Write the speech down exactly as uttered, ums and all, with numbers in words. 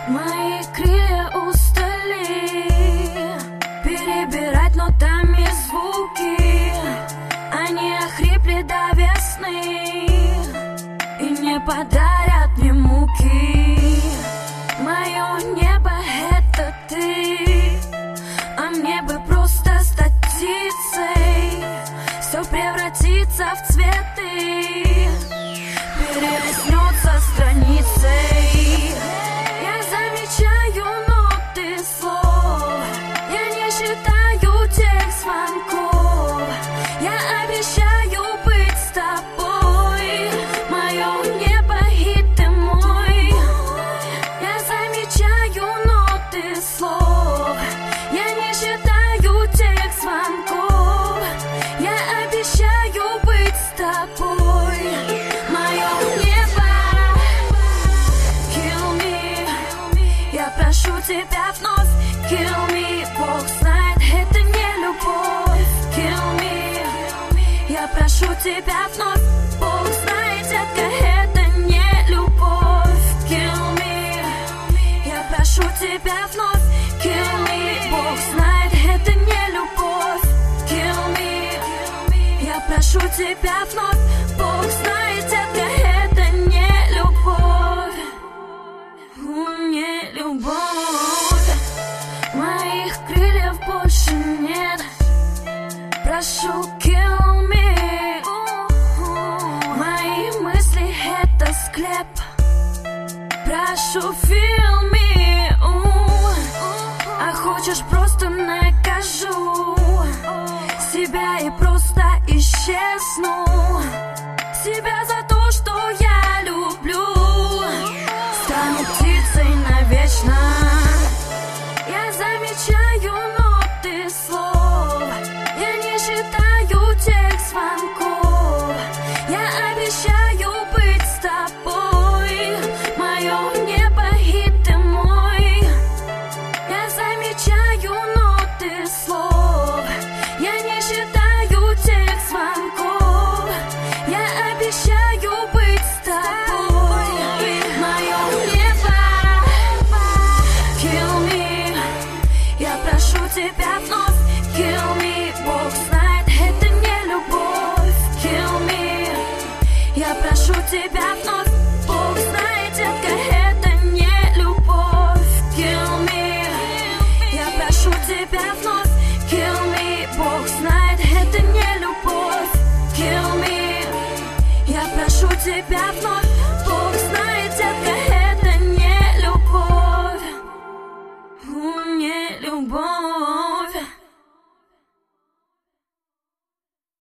Мои крылья устали перебирать нотами звуки. Они охрипли до весны и не подарят мне муки. Мое небо — это ты, а мне бы просто стать птицей. Все превратится в цветы, перелистнется страницей. Я замечаю ноты слов, я не считаю тех звонков. Я обещаю быть с тобой, мое небо и ты мой. Я замечаю ноты слов, я не считаю тех звонков. Я обещаю быть с тобой, мое небо. Kill me, я прошу тебя вновь. Kill me, Бог знает, это не любовь. Kill me, я прошу тебя вновь. Бог знает, детка, это не любовь. Kill me, я прошу тебя вновь. Kill me, Бог знает, это не любовь. Kill me, я прошу тебя вновь. Бог знает, детка, это не любовь. Не любовь. Моих крыльев больше нет. Прошу, kill me. Мои мысли — это склеп. Прошу, feel me. А хочешь, просто накажу себя и просто исчезну. Себя за то, что я люблю. Стану птицей навечно. Я замечаю ноты слов, я не считаю тех звонков. Я обещаю быть с тобой, мое небо и ты мой. Я замечаю ноты слов, я не считаю тех звонков. Я обещаю быть с тобой, мое небо. Kill me, я прошу тебя вновь. Kill me, Бог знает, это не любовь. Kill me, я прошу тебя вновь. Бог знает, детка, это не любовь. Kill me, я прошу тебя вновь. Kill me, Бог знает, это не любовь. Kill me, я прошу тебя вновь.